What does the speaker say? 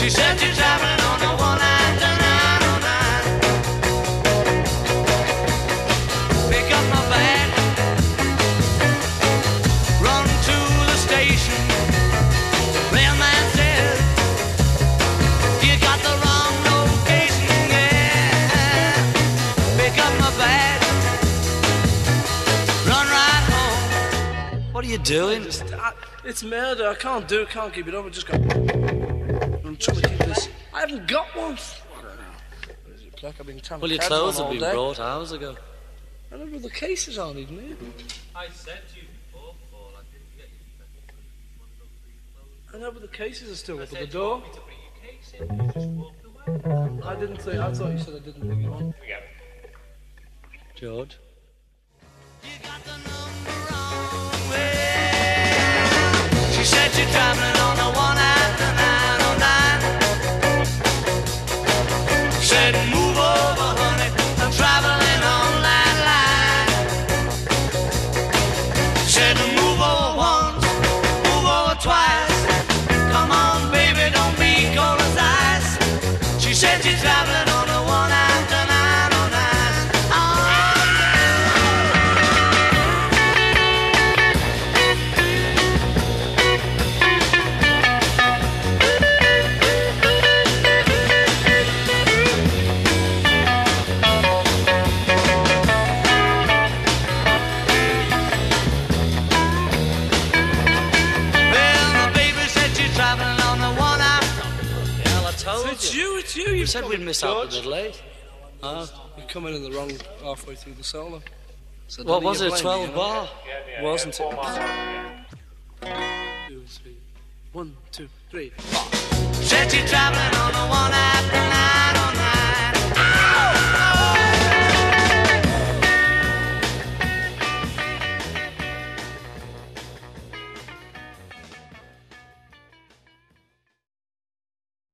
said you're traveling on a one-after 909. Pick up my bag, run to the station. Mailman said you got the wrong location, yeah. Pick up my bag, run right home. What are you doing? It's murder. I can't do it. Can't keep it up. I just got. I'm trying to keep this. I haven't got one. I've been trying to. Well, your clothes have been brought hours ago. I know, but the cases aren't even here. I said to you before, Paul, I didn't get you. I know, but the cases are still up at the door. To bring your case in, you just walked away. I didn't say. I thought you said I didn't bring you on. George? You got the number wrong. Well, she said you're traveling on a one-after 909. Said move over, honey, I'm traveling on that line. Said move over once, move over twice. Come on, baby, don't be cold as ice. She said you're traveling on a one-after 909. Oh. It's you. You said we'd miss out a bit late. You're coming in the wrong halfway through the solo. So What was it, 12 bar? Wasn't it? 2, 3. 1, 2, 3. Said you're traveling on a one-after 909.